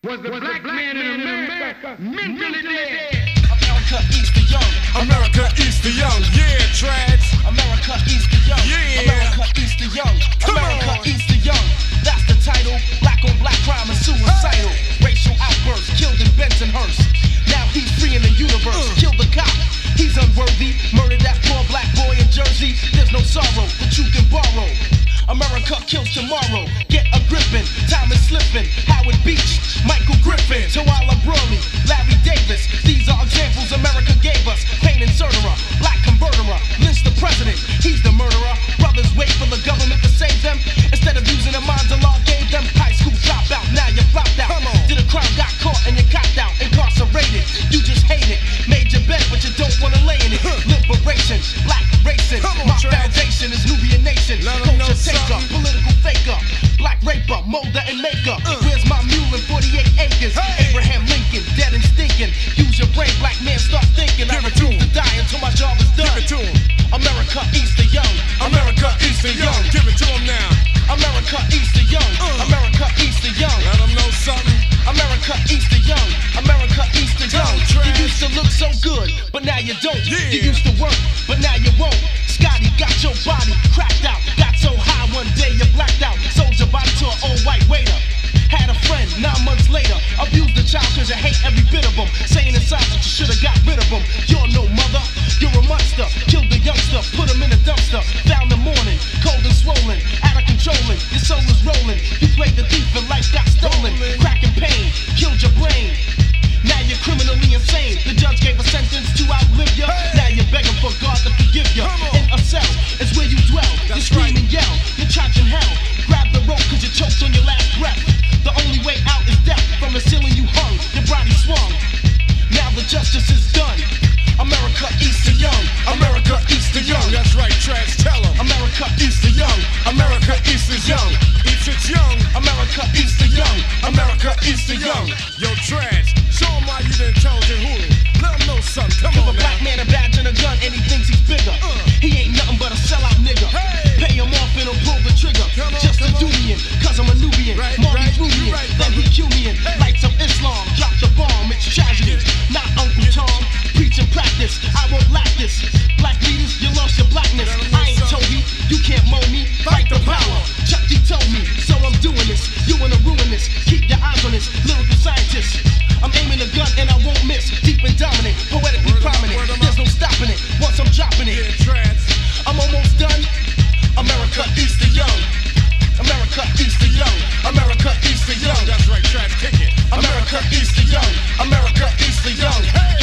was the black man in America mentally dead. America East the Young. America East the Young. Yeah, trads. America East the Young. Yeah. America East the Young. Come America on. East the Young. That's the title. Black on black crime and suicidal. Racial outbursts killed in Bensonhurst. Now he's free in the universe. Killed the cop. He's unworthy. Murdered that poor black boy in Jersey. There's no sorrow that you can borrow. America kills tomorrow. Get a gripping. Time is slipping. Howard Beach, Michael Griffin, Tawala Brawley, Larry Davis. These are examples America gave us. Pain inserterer, black converterer, lynch the president. He's the murderer. Brothers wait for the government to save them. Instead of using the minds the law gave them. High school dropout, now you flopped out. Did a crime, got caught and you copped out. Incarcerated, you just hate it. Made your bed but you don't wanna lay in it. Liberation, black racing. My foundation is Nubian Nation. Culture taker, political faker, black raper, molder and maker. Where's my mule in 48 acres? Abraham Lincoln, dead and stinking. Use your brain, black man, start thinking. I refuse to die until my job is done. Give it to him. America East the Young. America East the Young. Give it to him now. America East the Young. America East the Young. Let him know something. America East the Young. America East the Young. Trash. You used to look so good, but now you don't. Yeah. You used to work, but now you won't. Scotty got your body cracked out. Got so high one day you blacked out. Sold your body to an old white waiter. Had a friend 9 months later. Abused the child cause you hate every bit of them. Saying inside that you should've got rid of them. You're no mother, you're a monster. Killed the youngster, put him in a dumpster. Found the morning, cold and swollen. Out of controlling, your soul is rolling. You played the thief and life got stolen. Cracking pain, killed your brain. Now you're criminally insane. The judge gave a sentence to outlive you. Now you're begging for God to forgive you. In a cell is where you dwell. You scream and yell, you're trapped in hell. Grab the rope cause you choked on your last breath. The only way out is death. From the ceiling you hung, your body swung. Now the justice is done. America East the Young. America East the Young. That's right, trads. Tell him. America East the Young. America East is young. East is young. America East the Young. America East is young. Yo, trads. Show him why you the intelligent hoodoo. Let him know something. Come Give on a now. black man a badge and a gun and he thinks he's bigger. He ain't nothing but a sellout nigga. Pay him off and he'll pull the trigger. Come on, Just a come on. Nubian, cause I'm a Nubian. Right, Marley right, Rubian, right, then he Cuban. Lights of Islam, drop the bomb, it's tragedy. Not Uncle Tom, preach and practice. I won't lack this. Black leaders, you lost your blackness. I ain't Toby, you can't mold me. Fight the power. Chuck D told me, so I'm doing this. You wanna ruin this? Keep your eyes on this. Lyrical scientist. I'm aiming a gun and I won't miss. Deep and dominant, poetically prominent. There's no stopping it. Once I'm dropping it, Yeah, trads. I'm almost done. America East the Young. America East the Young. America East the Young. That's right, trads. Kick it. America East the Young. America East the Young.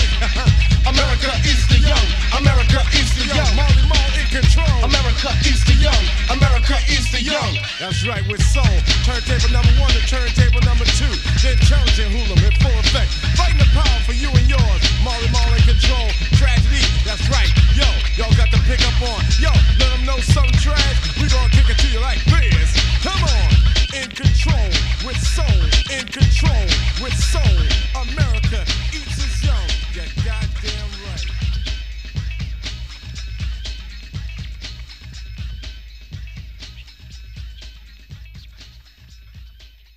America East the Young. America East the Young. Marley Marl in control. America East the Young. America East the Young. That's right, with soul. Turntable number 1 to turntable number 2. Then Trojan Hoolum in full effect. Fighting the power for you and yours. Marley Marl in control. Tragedy